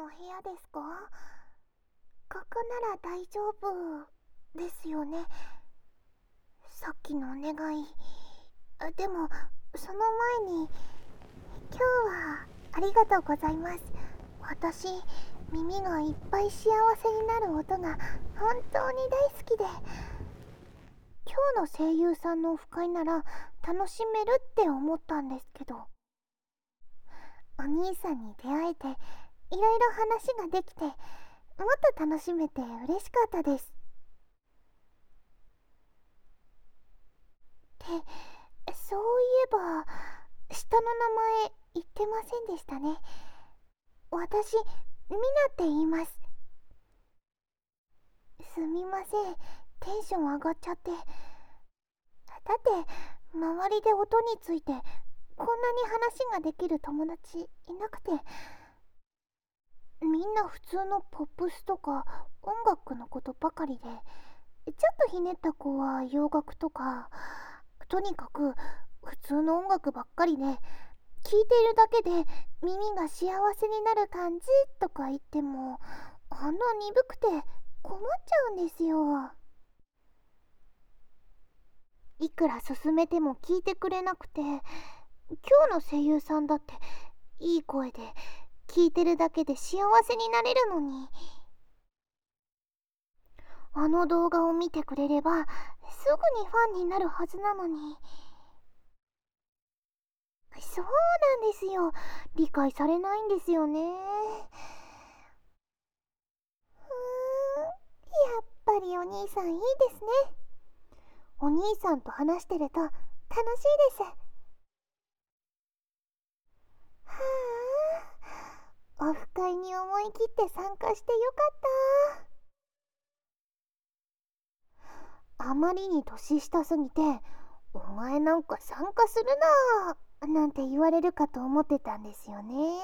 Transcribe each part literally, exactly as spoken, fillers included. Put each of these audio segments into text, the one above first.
お部屋ですか？ここなら大丈夫ですよね。さっきのお願い。あでもその前に、今日はありがとうございます。私、耳がいっぱい幸せになる音が本当に大好きで、今日の声優さんのオフ会なら楽しめるって思ったんですけど、お兄さんに出会えていろいろ話ができて、もっと楽しめて嬉しかったです。ってそういえば、下の名前言ってませんでしたね。私、ミナって言います。すみません、テンション上がっちゃって。だって周りで音についてこんなに話ができる友達いなくて、みんな普通のポップスとか音楽のことばかりで、ちょっとひねった子は洋楽とか、とにかく普通の音楽ばっかりで、聴いているだけで耳が幸せになる感じとか言っても、あんな鈍くて困っちゃうんですよ。いくら勧めても聞いてくれなくて、今日の声優さんだっていい声で、聞いてるだけで幸せになれるのに。あの動画を見てくれればすぐにファンになるはずなのに。そうなんですよ、理解されないんですよね。うーん、やっぱりお兄さんいいですね。お兄さんと話してると楽しいです。はあ、オフ会に思い切って参加してよかった。あまりに年下すぎて、お前なんか参加するななんて言われるかと思ってたんですよね。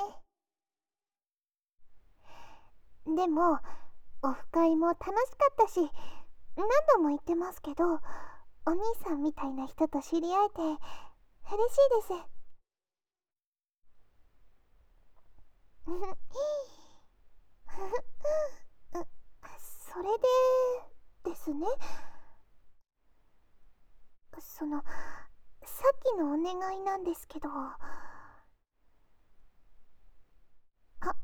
でもオフ会も楽しかったし、何度も言ってますけど、お兄さんみたいな人と知り合えて嬉しいです。それでですね、そのさっきのお願いなんですけど。あ、はい、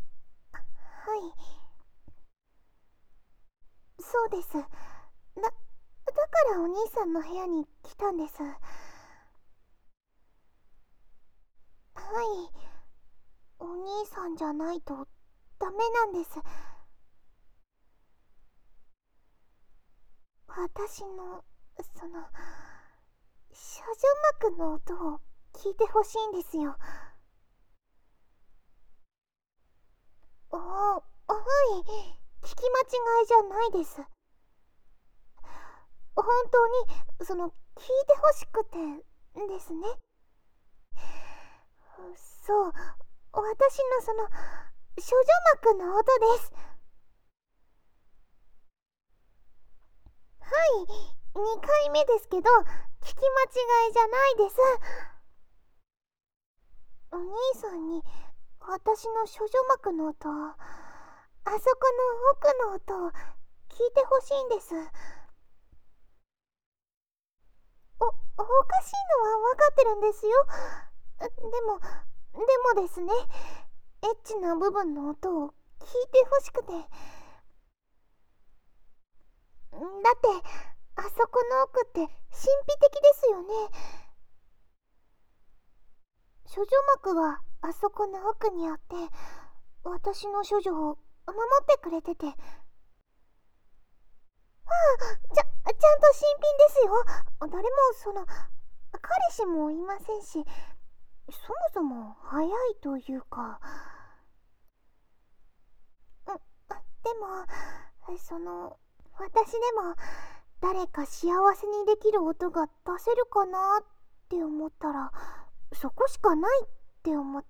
そうです。だだからお兄さんの部屋に来たんです。はい、お兄さんじゃないとダメなんです。私のその少女膜の音を聞いてほしいんですよ。あ、はい、聞き間違いじゃないです。本当にその聞いてほしくてですね。そう、私のその少女膜の音です。はい、にかいめですけど、聞き間違いじゃないです。お兄さんに私の少女膜の音、あそこの奥の音を聞いてほしいんです。お、おかしいのは分かってるんですよ。でも、でもですね、エッチな部分の音を聞いてほしくて。だってあそこの奥って神秘的ですよね。処女膜はあそこの奥にあって、私の処女を守ってくれてて。ああ、ちゃ、ちゃんと新品ですよ。誰もその彼氏もいませんし、そもそも早いというか。んでもその私でも誰か幸せにできる音が出せるかなって思ったら、そこしかないって思って。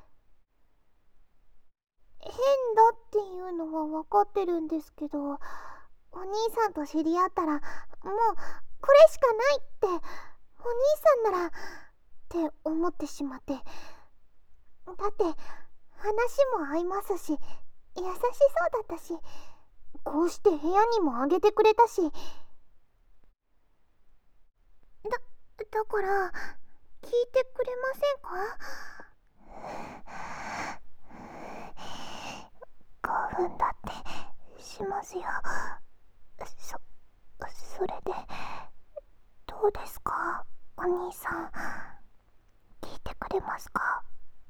変だっていうのは分かってるんですけど、お兄さんと知り合ったらもうこれしかないって、お兄さんならって思ってしまって。だって話も合いますし、 優しそうだったし、こうして部屋にもあげてくれたし、だだから聞いてくれませんか？興奮だってしますよ。そそれでどうですか、お兄さん。聞いてくれますか？は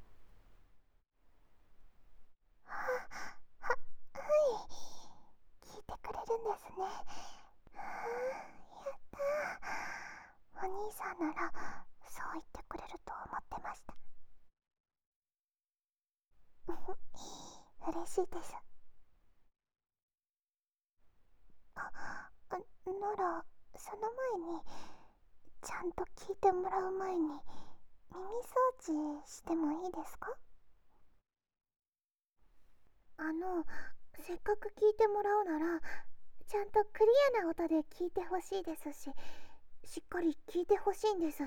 ははい聞いてくれるんですね。はあ、やったー。お兄さんならそう言ってくれると思ってました。嬉しいです。あ、ならその前に、ちゃんと聞いてもらう前に耳掃除してもいいですか？あの、せっかく聞いてもらうなら、ちゃんとクリアな音で聞いてほしいですし、しっかり聞いてほしいんです。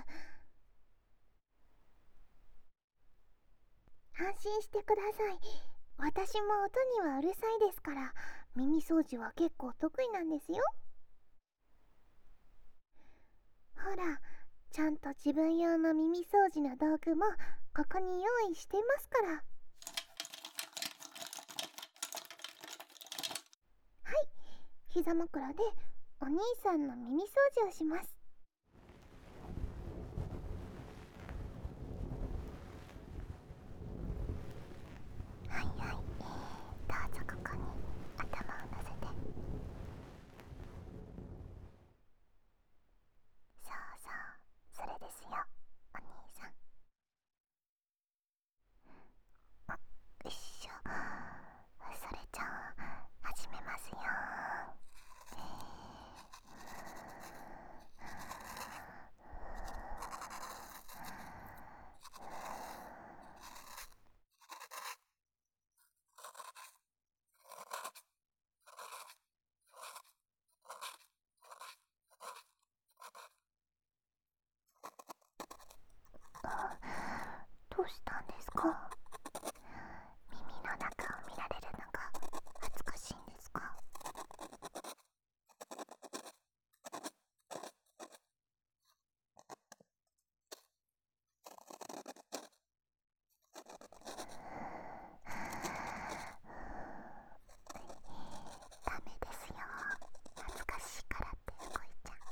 安心してください。私も音にはうるさいですから、耳掃除は結構得意なんですよ。ほら、ちゃんと自分用の耳掃除の道具もここに用意してますから。はい、膝枕でお兄さんの耳掃除をします。はいはい、どうぞここに頭を乗せて。そうそう、それですよ、お兄さん。よいしょ。それじゃあ始めますよ。どうしたんですか？耳の中を見られるのが恥ずかしいんですか？ダメですよ、恥ずかしいからって動いちゃう。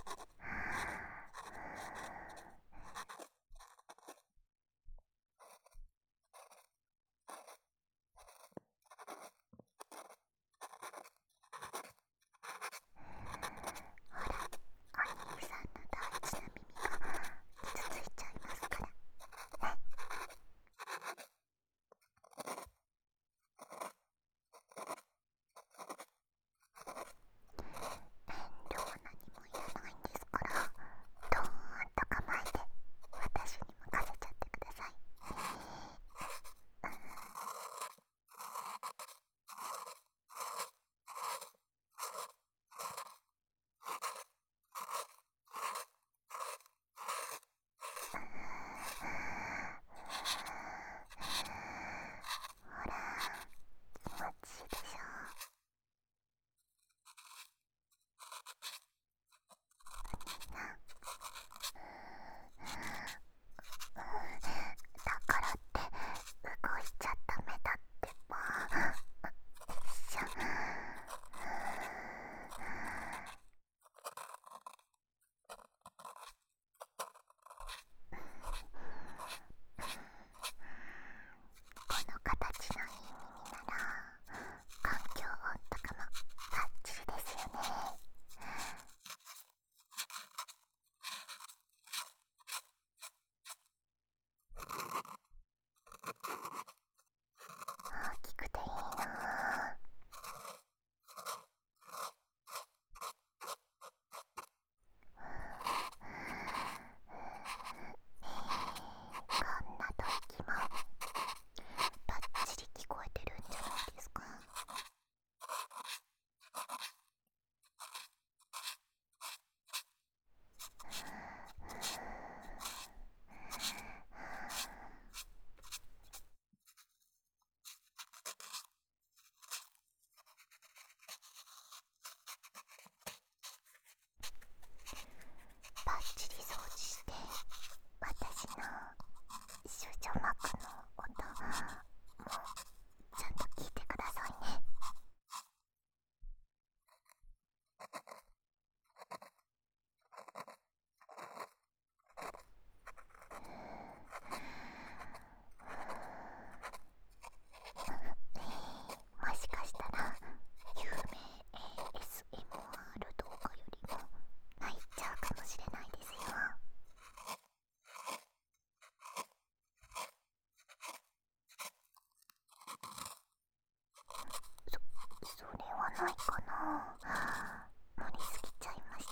ないかな。盛りすぎちゃいました。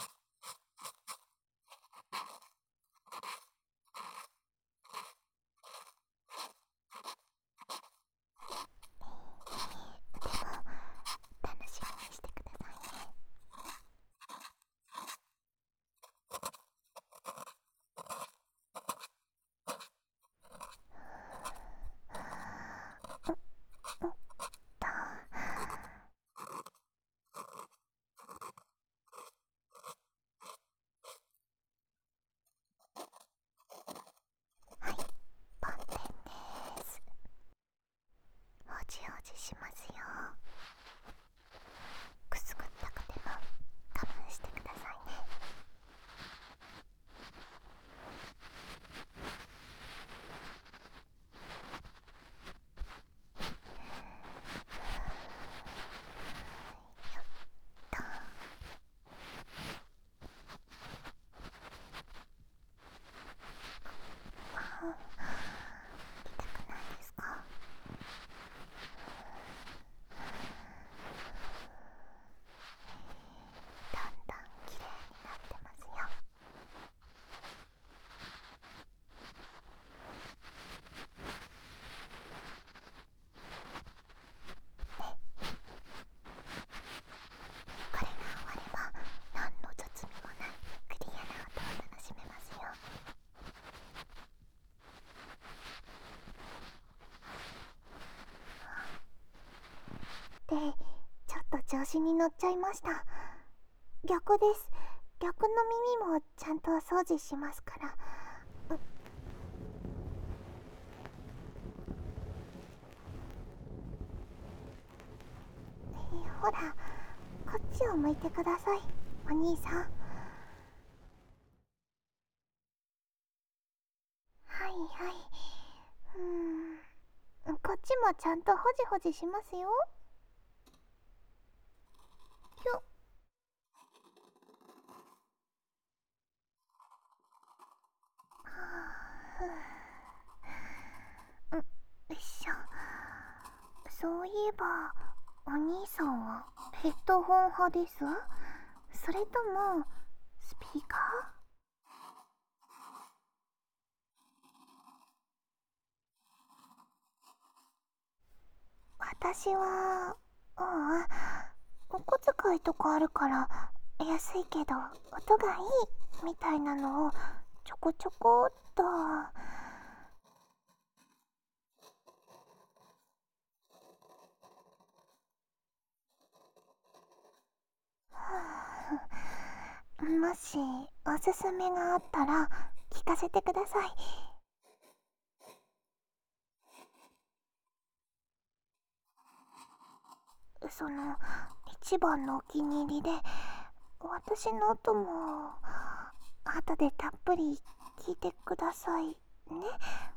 でも楽しみにしてくださいね。うんうんとはい、梵天です。おじおじしますよ。くすぐったくても我慢してくださいね。よっと。あ、痛くないですか？だんだん綺麗になってますよ。これが終われば何の雑味もないクリアな音を楽しめますよ。で、ちょっと調子に乗っちゃいました。逆です。逆の耳もちゃんとお掃除しますから。うえーほら、こっちを向いてください、お兄さん。はいはい。うーん、こっちもちゃんとほじほじしますよ。よっ。うん、よいしょ。そういえばお兄さんはヘッドホン派です？それともスピーカー？私は、うん、お小遣いとかあるから安いけど音がいいみたいなのをちょこちょこっと。もしおすすめがあったら聞かせてください。その一番のお気に入りで、私の音も後でたっぷり聞いてくださいね。